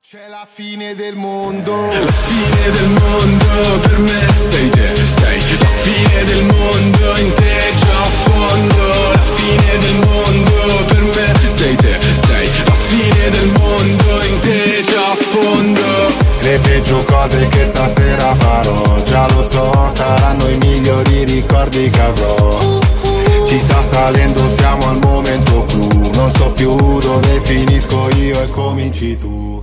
C'è la fine del mondo, la fine del mondo, per me sei te, sei la fine del mondo, in te già affondo. La fine del mondo, per me sei te, sei la fine del mondo, in te già affondo. Le peggio cose che stasera farò, già lo so, saranno i migliori ricordi che avrò. Ci sta salendo, siamo al momento clou, non so più dove finisco io e cominci tu.